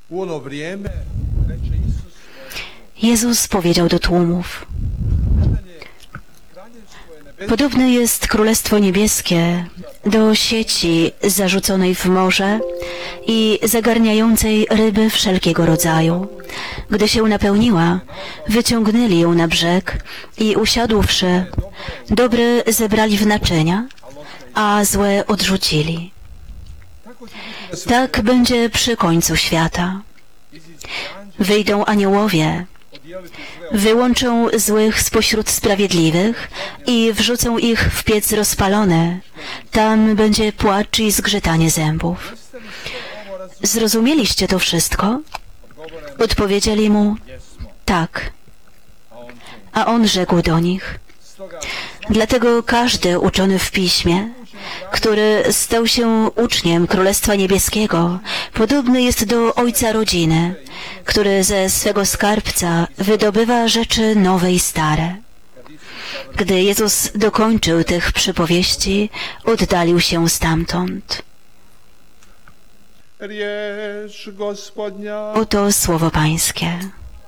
Jezus powiedział do tłumów: podobne jest Królestwo Niebieskie do sieci zarzuconej w morze i zagarniającej ryby wszelkiego rodzaju. Gdy się napełniła, wyciągnęli ją na brzeg i usiadłszy, dobre zebrali w naczynia, a złe odrzucili. Tak będzie przy końcu świata. Wyjdą aniołowie, wyłączą złych spośród sprawiedliwych i wrzucą ich w piec rozpalony. Tam będzie płacz i zgrzytanie zębów. Zrozumieliście to wszystko? Odpowiedzieli mu: tak. A on rzekł do nich: dlatego każdy uczony w Piśmie, który stał się uczniem Królestwa Niebieskiego, podobny jest do ojca rodziny, który ze swego skarbca wydobywa rzeczy nowe i stare. Gdy Jezus dokończył tych przypowieści, oddalił się stamtąd. Oto słowo Pańskie.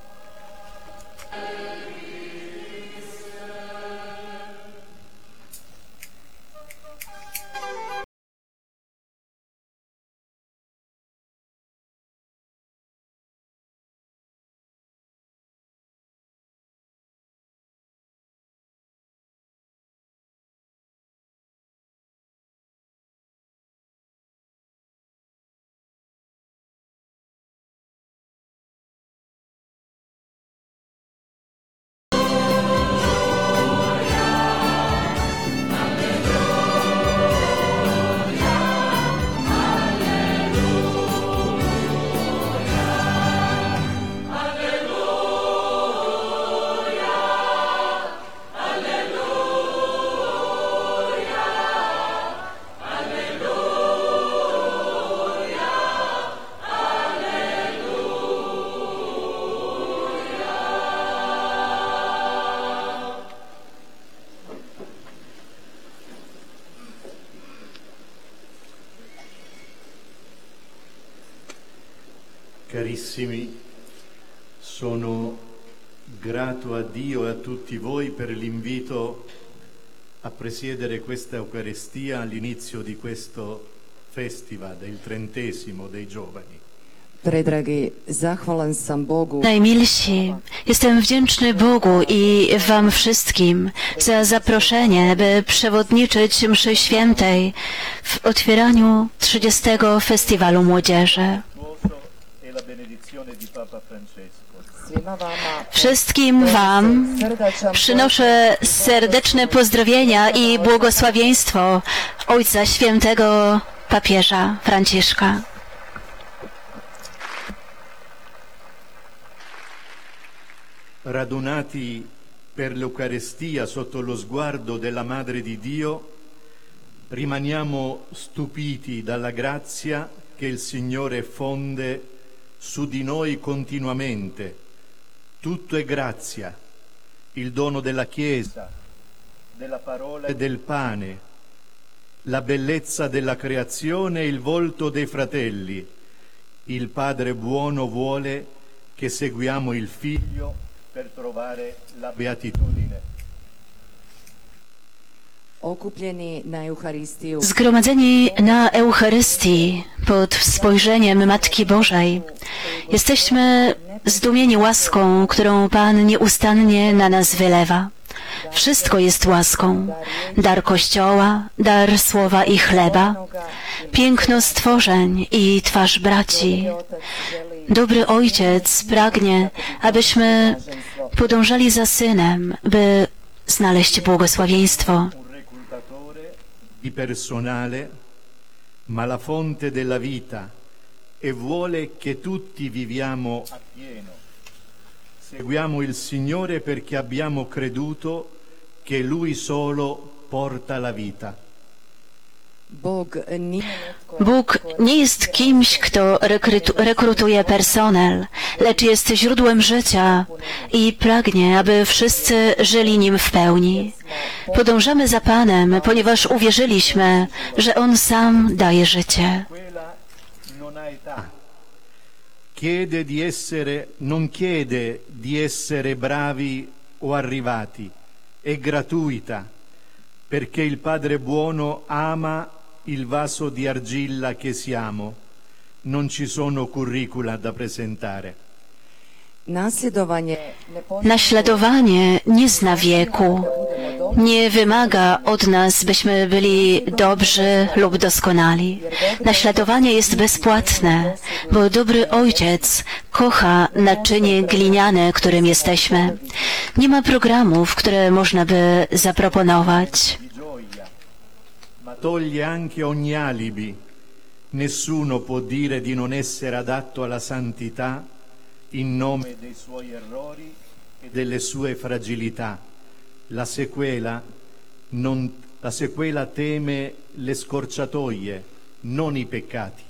Carissimi, sono grato a Dio e a tutti voi per l'invito a presiedere questa Eucaristia all'inizio di questo festival, del 30° dei giovani. Predragi, zahvalan sam Bogu. Najmilsi, jestem wdzięczny Bogu i wam wszystkim za zaproszenie, by przewodniczyć mszy świętej w otwieraniu 30. Festiwalu Młodzieży. Wszystkim wam przynoszę serdeczne pozdrowienia i błogosławieństwo Ojca Świętego Papieża Franciszka. Radunati per l'Eucaristia sotto lo sguardo della Madre di Dio, rimaniamo stupiti dalla grazia che il Signore fonde su di noi continuamente. Tutto è grazia, il dono della Chiesa, della parola e del pane, la bellezza della creazione e il volto dei fratelli. Il Padre buono vuole che seguiamo il Figlio per trovare la beatitudine. Zgromadzeni na Eucharystii pod spojrzeniem Matki Bożej, jesteśmy zdumieni łaską, którą Pan nieustannie na nas wylewa. Wszystko jest łaską. Dar Kościoła, dar słowa i chleba, piękno stworzeń i twarz braci. Dobry Ojciec pragnie, abyśmy podążali za Synem, by znaleźć błogosławieństwo. Di personale, ma la fonte della vita, e vuole che tutti viviamo appieno. Seguiamo il Signore perché abbiamo creduto che Lui solo porta la vita. Bóg nie jest kimś, kto rekrutuje personel, lecz jest źródłem życia i pragnie, aby wszyscy żyli Nim w pełni. Podążamy za Panem, ponieważ uwierzyliśmy, że On sam daje życie. non chiede di essere bravi o arrivati, è gratuita, perché il Padre buono ama il vaso di argilla che siamo. Non ci sono curricula da presentare. Naśladowanie nie zna wieku, nie wymaga od nas, byśmy byli dobrzy lub doskonali. Naśladowanie jest bezpłatne, bo dobry Ojciec kocha naczynie gliniane, którym jesteśmy. Nie ma programów, które można by zaproponować. Ma toglie anche ogni alibi. Nessuno può dire di non essere adatto alla santità in nome dei suoi errori e delle sue fragilità. La sequela teme le scorciatoie, non i peccati.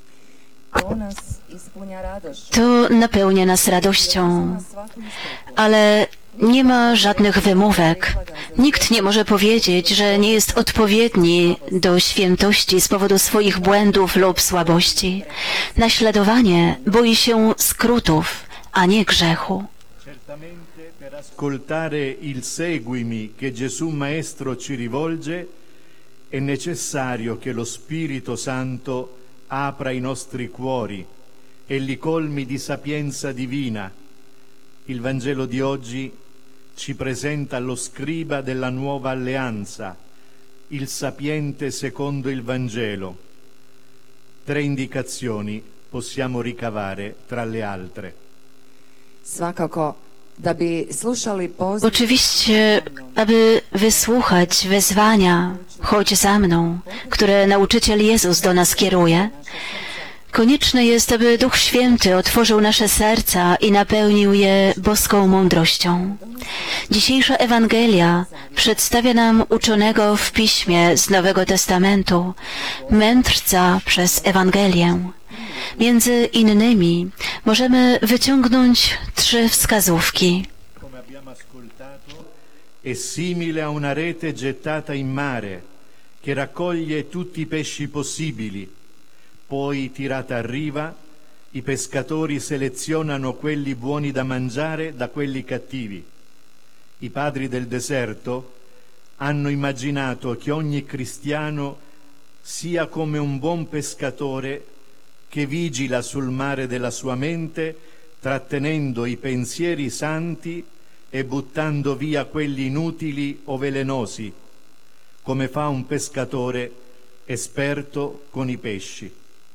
To napełnia nas radością, ale nie ma żadnych wymówek. Nikt nie może powiedzieć, że nie jest odpowiedni do świętości z powodu swoich błędów lub słabości. Naśladowanie boi się skrótów, a nie grzechu. Certamente per ascoltare il seguimi che Gesù Maestro ci rivolge è necessario che lo Spirito Santo apra i nostri cuori e li colmi di sapienza divina. Il Vangelo di oggi ci presenta lo scriba della nuova alleanza, il sapiente secondo il Vangelo. 3 indicazioni possiamo ricavare tra le altre. Oczywiście, aby wysłuchać wezwania, chodź za mną, które nauczyciel Jezus do nas kieruje, konieczne jest, aby Duch Święty otworzył nasze serca i napełnił je boską mądrością. Dzisiejsza Ewangelia przedstawia nam uczonego w Piśmie z Nowego Testamentu, mędrca przez Ewangelię. Między innymi możemy wyciągnąć 3 wskazówki. Come abbiamo ascoltato, è simile a una rete gettata in mare che raccoglie tutti i pesci possibili. Poi, tirata a riva, i pescatori selezionano quelli buoni da mangiare da quelli cattivi. I padri del deserto hanno immaginato che ogni cristiano sia come un buon pescatore che vigila sul mare della sua mente, trattenendo i pensieri santi e buttando via quelli inutili o velenosi, come fa un pescatore esperto con i pesci.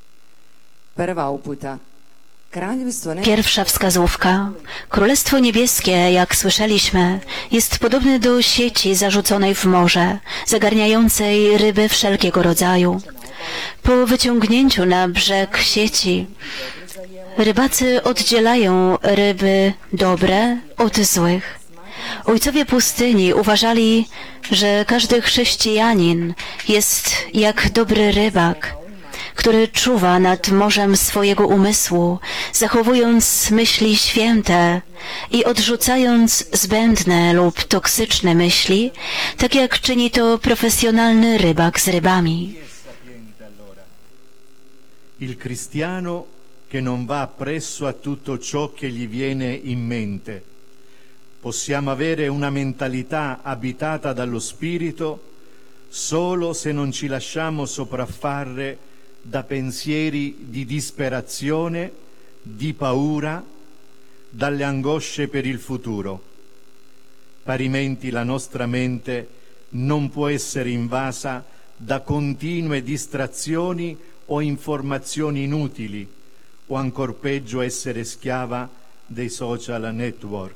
Pierwsza wskazówka. Królestwo Niebieskie, jak słyszeliśmy, jest podobne do sieci zarzuconej w morze, zagarniającej ryby wszelkiego rodzaju. Po wyciągnięciu na brzeg sieci rybacy oddzielają ryby dobre od złych. Ojcowie pustyni uważali, że każdy chrześcijanin jest jak dobry rybak, który czuwa nad morzem swojego umysłu, zachowując myśli święte i odrzucając zbędne lub toksyczne myśli, tak jak czyni to profesjonalny rybak z rybami. Il cristiano che non va appresso a tutto ciò che gli viene in mente. Possiamo avere una mentalità abitata dallo Spirito solo se non ci lasciamo sopraffare da pensieri di disperazione, di paura, dalle angosce per il futuro. Parimenti la nostra mente non può essere invasa da continue distrazioni o informazioni inutili, o ancor peggio essere schiava dei social network.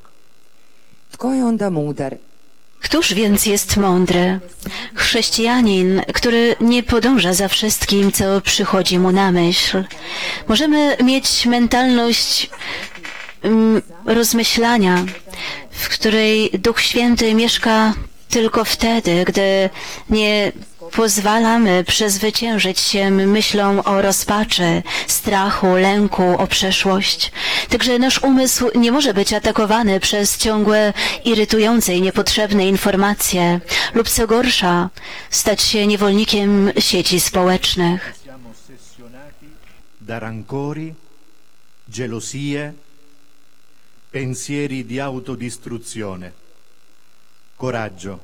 Któż więc jest mądry? Chrześcijanin, który nie podąża za wszystkim, co przychodzi mu na myśl. Możemy mieć mentalność rozmyślania, w której Duch Święty mieszka tylko wtedy, gdy nie pozwalamy przezwyciężyć się myślą o rozpaczy, strachu, lęku, o przeszłość. Także nasz umysł nie może być atakowany przez ciągłe irytujące i niepotrzebne informacje lub co gorsza, stać się niewolnikiem sieci społecznych. Da rancori, gelosie, pensieri di autodistruzione. Coraggio.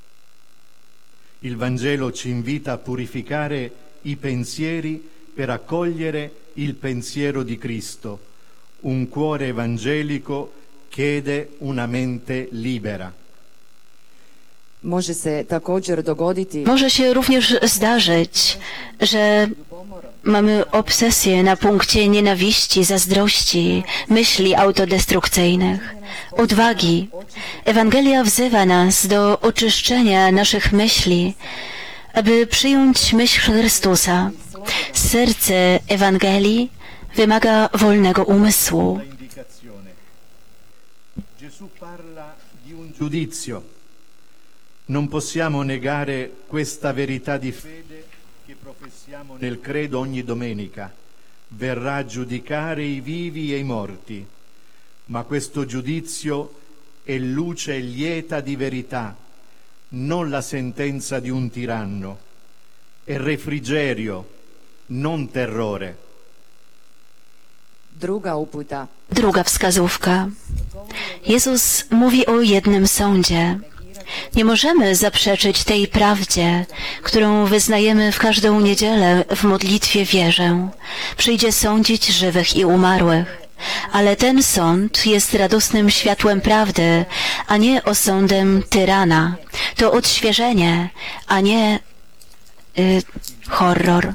Il Vangelo ci invita a purificare i pensieri per accogliere il pensiero di Cristo. Un cuore evangelico chiede una mente libera. Može se također dogoditi Może się również zdarzyć, że mamy obsesję na punkcie nienawiści, zazdrości, myśli autodestrukcyjnych, odwagi. Ewangelia wzywa nas do oczyszczenia naszych myśli, aby przyjąć myśl Chrystusa. Serce Ewangelii wymaga wolnego umysłu. Gesù parla di un giudizio. Non possiamo negare questa verità di fede che professiamo nel credo ogni domenica. Verrà a giudicare i vivi e i morti. Ma questo giudizio è luce lieta di verità, non la sentenza di un tiranno. È refrigerio, non terrore. druga uputa. Druga wskazówka. Jezus mówi o jednym sądzie. Nie możemy zaprzeczyć tej prawdzie, którą wyznajemy w każdą niedzielę w modlitwie wierzę. Przyjdzie sądzić żywych i umarłych. Ale ten sąd jest radosnym światłem prawdy, a nie osądem tyrana. To odświeżenie, a nie horror.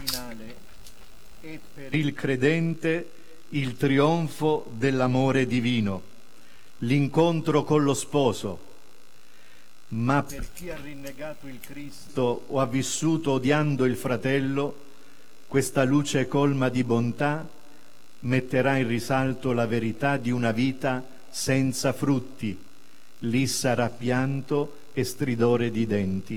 È per il credente il trionfo dell'amore divino, l'incontro con lo sposo. Ma per chi ha rinnegato il Cristo o ha vissuto odiando il fratello, questa luce colma di bontà metterà in risalto la verità di una vita senza frutti. Lì sarà pianto e stridore di denti.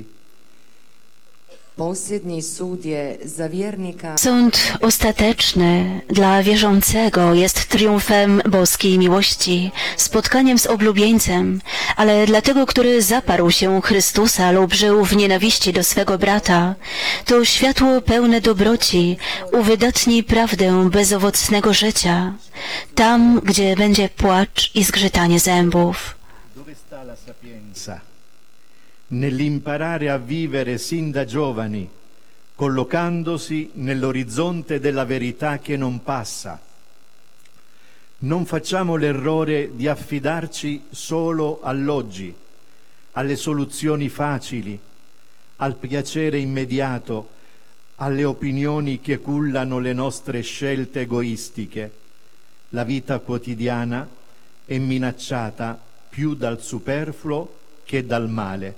Posljednji sud je za vjernika Sąd ostateczny dla wierzącego jest triumfem boskiej miłości, spotkaniem z oblubieńcem, ale dla tego, który zaparł się Chrystusa lub żył w nienawiści do swego brata, to światło pełne dobroci uwydatni prawdę bezowocnego życia, tam, gdzie będzie płacz i zgrzytanie zębów. Dove sta la sapienza? Nell'imparare a vivere sin da giovani, collocandosi nell'orizzonte della verità che non passa. Non facciamo l'errore di affidarci solo all'oggi, alle soluzioni facili, al piacere immediato, alle opinioni che cullano le nostre scelte egoistiche. La vita quotidiana è minacciata più dal superfluo che dal male.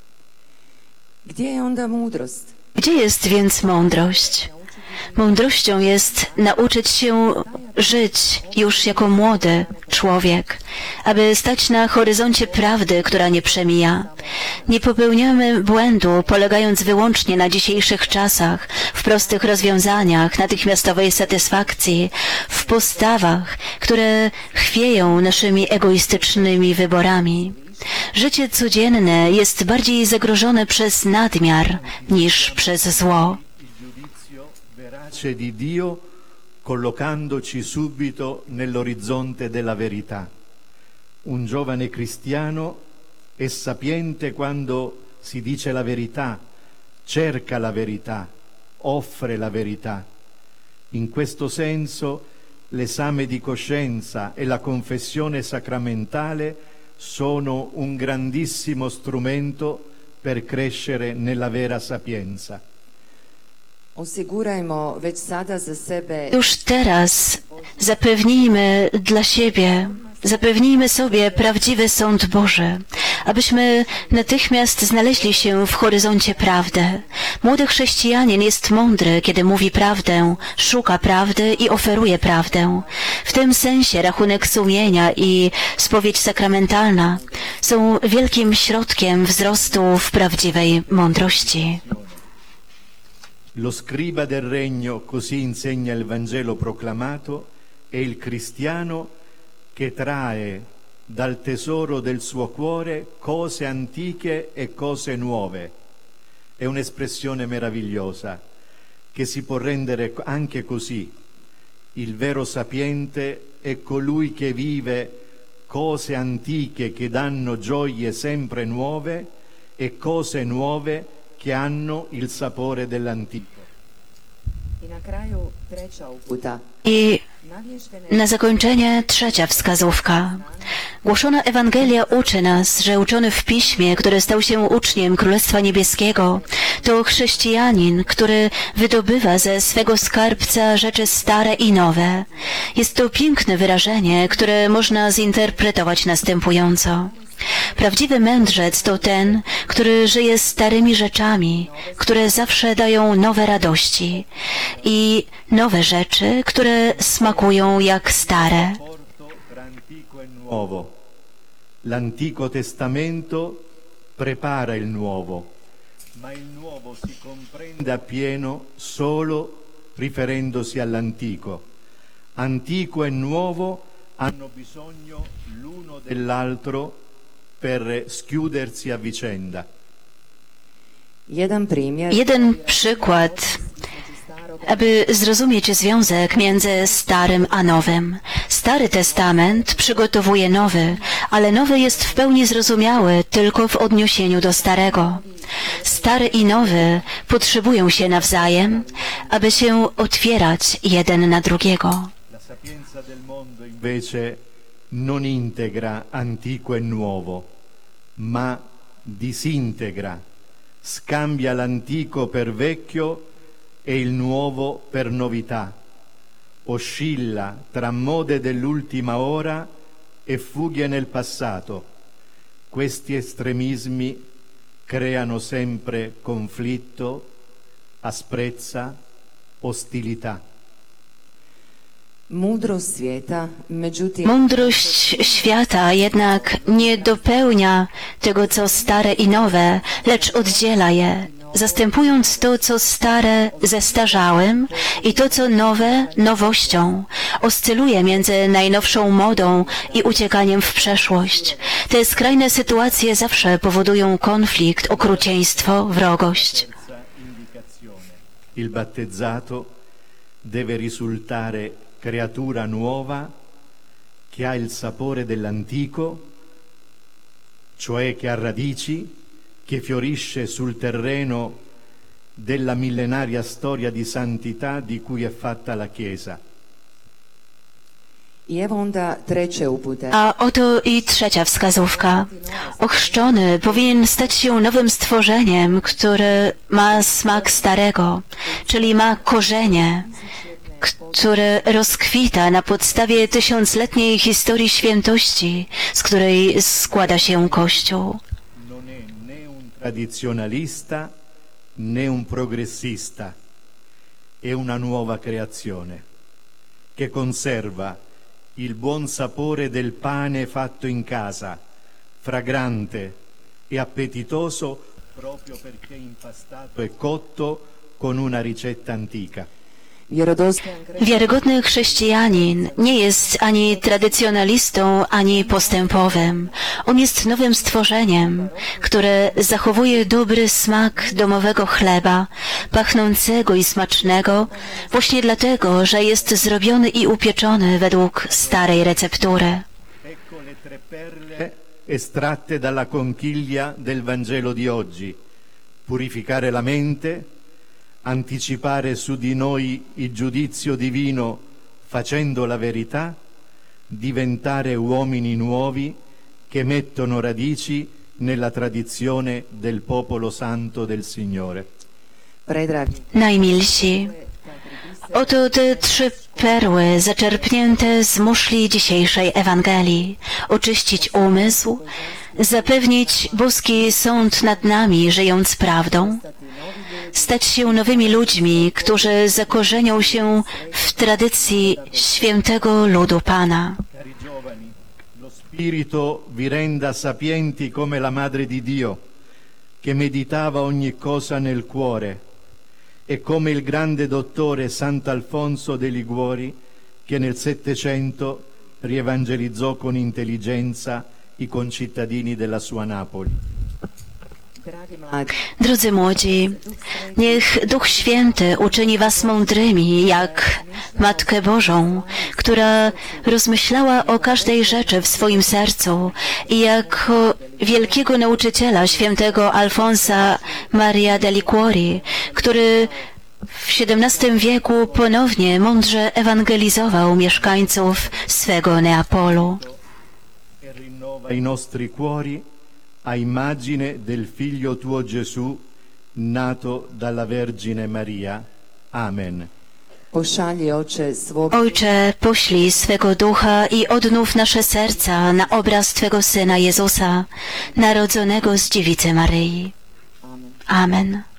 Gdje je onda mudrost? Gdzie jest więc mądrość? Mądrością jest nauczyć się żyć już jako młody człowiek, aby stać na horyzoncie prawdy, która nie przemija. Nie popełniamy błędu, polegając wyłącznie na dzisiejszych czasach, w prostych rozwiązaniach, natychmiastowej satysfakcji, w postawach, które chwieją naszymi egoistycznymi wyborami. Życie codzienne jest bardziej zagrożone przez nadmiar niż przez zło. Verace di Dio collocandoci subito nell'orizzonte della verità. Un giovane cristiano è sapiente quando si dice la verità, cerca la verità, offre la verità. In questo senso l'esame di coscienza e la confessione sacramentale sono un grandissimo strumento per crescere nella vera sapienza. Osigurajmo već sada za sebe Już teraz zapewnijmy dla siebie, zapewnijmy sobie prawdziwy sąd Boży, abyśmy natychmiast znaleźli się w horyzoncie prawdy. Młody chrześcijanin jest mądry, kiedy mówi prawdę, szuka prawdy i oferuje prawdę. W tym sensie rachunek sumienia i spowiedź sakramentalna są wielkim środkiem wzrostu w prawdziwej mądrości. Lo scriba del regno, così insegna il Vangelo proclamato, è il cristiano che trae dal tesoro del suo cuore cose antiche e cose nuove. È un'espressione meravigliosa che si può rendere anche così. Il vero sapiente è colui che vive cose antiche che danno gioie sempre nuove e cose nuove che hanno il sapore dell'antico. I na kraju treća uputa. I Navještene na zakończenie trzecia wskazówka. Głoszona Ewangelia uczy nas, że uczony w Piśmie, który stał się uczniem Królestwa Niebieskiego, to chrześcijanin, który wydobywa ze swego skarbca rzeczy stare i nowe. Jest to piękne wyrażenie, które można zinterpretować następująco. Prawdziwy mędrzec to ten, który żyje starymi rzeczami, które zawsze dają nowe radości i nowe rzeczy, które smakują jak stare. Rapporto tra antico e nuovo. L'Antico Testamento prepara il nuovo, ma il nuovo si comprende appieno solo riferendosi all'antico. Antico e nuovo hanno bisogno l'uno dell'altro per schiudersi a vicenda. Jeden primjer. Jeden przykład, aby zrozumieć związek między Starym a Nowym. Stary Testament przygotowuje nowy, ale nowy jest w pełni zrozumiały tylko w odniesieniu do Starego. Stary i nowy potrzebują się nawzajem, aby się otwierać jeden na drugiego. La sapienza del mondo invece non integra antico e nuovo, ma disintegra, scambia l'antico per vecchio e il nuovo per novità, oscilla tra mode dell'ultima ora e fughe nel passato. Questi estremismi creano sempre conflitto, asprezza, ostilità. Mudrost svijeta, međutim, Mądrość świata jednak nie dopełnia tego, co stare i nowe, lecz oddziela je, zastępując to, co stare, zestarzałym i to, co nowe, nowością. Oscyluje między najnowszą modą i uciekaniem w przeszłość. Te skrajne sytuacje zawsze powodują konflikt, okrucieństwo, wrogość. Il battezzato deve risultare creatura nuova che ha il sapore dell'antico, cioè che ha radici, che fiorisce sul terreno della millenaria storia di santità di cui è fatta la Chiesa. i evo onda treće upute. A oto i trzecia wskazówka. Ochrzczony powinien stać się nowym stworzeniem, które ma smak starego, czyli ma korzenie, które rozkwita na podstawie tysiącletniej historii świętości, z której składa się Kościół. Non è né un tradizionalista né un progressista, è una nuova creazione che conserva il buon sapore del pane fatto in casa, fragrante e appetitoso proprio perché impastato e cotto con una ricetta antica. Vjerodostojan Wiarygodny chrześcijanin nie jest ani tradycjonalistą, ani postępowym. On jest nowym stworzeniem, które zachowuje dobry smak domowego chleba, pachnącego i smacznego, właśnie dlatego, że jest zrobiony i upieczony według starej receptury. Ecco le tre perle estratte dalla conchiglia del Vangelo di oggi. Purificare la mente, anticipare su di noi il giudizio divino facendo la verità, diventare uomini nuovi che mettono radici nella tradizione del popolo santo del Signore. predragi. Najmilsi, oto te trzy perły zaczerpnięte z muszli dzisiejszej Ewangelii. Oczyścić umysł, zapewnić boski sąd nad nami, żyjąc prawdą, stać się nowymi ludźmi, którzy zakorzenią się w tradycji świętego ludu Pana. Cari giovani, lo Spirito vi renda sapienti come la Madre di Dio, che meditava ogni cosa nel cuore, e come il grande dottore Sant'Alfonso de Liguori, che nel Settecento rievangelizzò con intelligenza i concittadini della sua Napoli. Drodzy młodzi, niech Duch Święty uczyni was mądrymi, jak Matkę Bożą, która rozmyślała o każdej rzeczy w swoim sercu i jako wielkiego nauczyciela świętego Alfonsa Maria de Liquori, który w XVII wieku ponownie mądrze ewangelizował mieszkańców swego Neapolu. I nostri cuori a immagine del Figlio tuo Gesù, nato dalla Vergine Maria. Amen. Ojcze, poślij swego Ducha i odnów nasze serca na obraz Twego Syna Jezusa, narodzonego z Dziewicy Maryi. Amen.